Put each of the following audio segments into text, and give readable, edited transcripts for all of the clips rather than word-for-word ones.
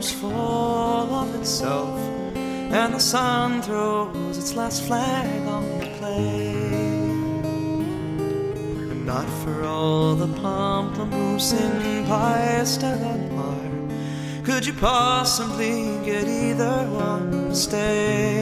grows full of itself, and the sun throws its last flag on the play. And not for all the pamplemousse in Paista del Mar could you possibly get either one to stay.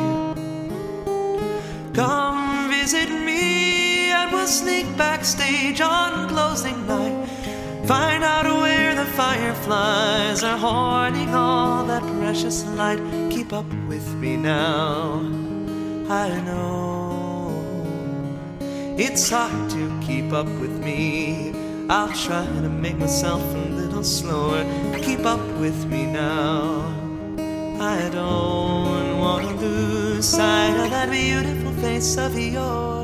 Come visit me and we'll sneak backstage on closing night. Find out where the fireflies are hoarding all that precious light. Keep up with me now. I know it's hard to keep up with me. I'll try to make myself a little slower. Keep up with me now. I don't want to lose sight of that beautiful face of yours.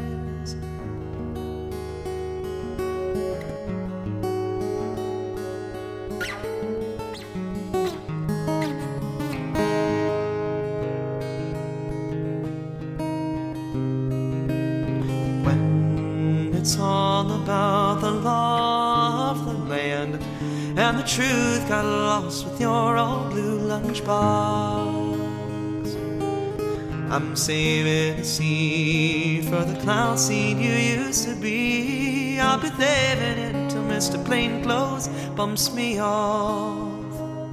It's all about the law of the land, and the truth got lost with your old blue lunchbox. I'm saving a seat for the clown scene you used to be. I'll be leaving it till Mr. Plainclothes bumps me off.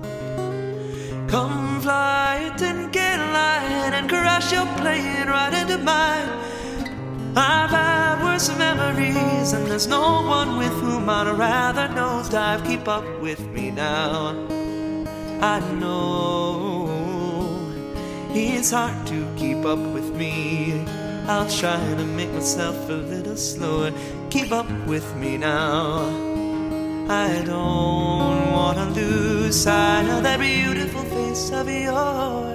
Come fly it and get light and crash your plane right into mine. I've had worse memories, and there's no one with whom I'd rather nosedive. Keep up with me now. I know it's hard to keep up with me. I'll try to make myself a little slower. Keep up with me now. I don't want to lose sight of that beautiful face of yours.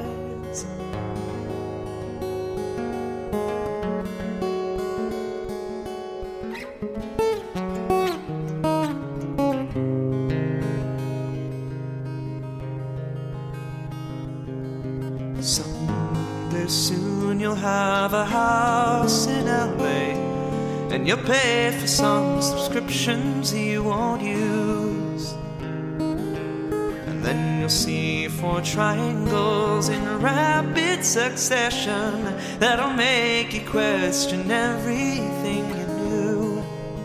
Someday soon you'll have a house in LA, and you'll pay for some subscriptions you won't use. And then you'll see 4 triangles in rapid succession that'll make you question everything you knew.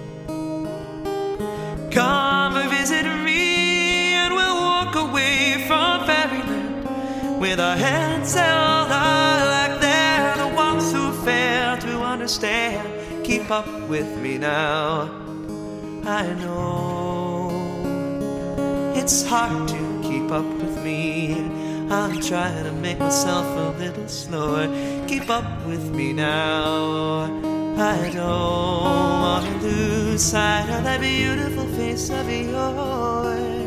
Come and visit me and we'll walk away from fairyland with our heads held high like they're the ones who fail to understand. Keep up with me now. I know it's hard to keep up with me. I'm trying to make myself a little slower. Keep up with me now. I don't want to lose sight of that beautiful face of yours.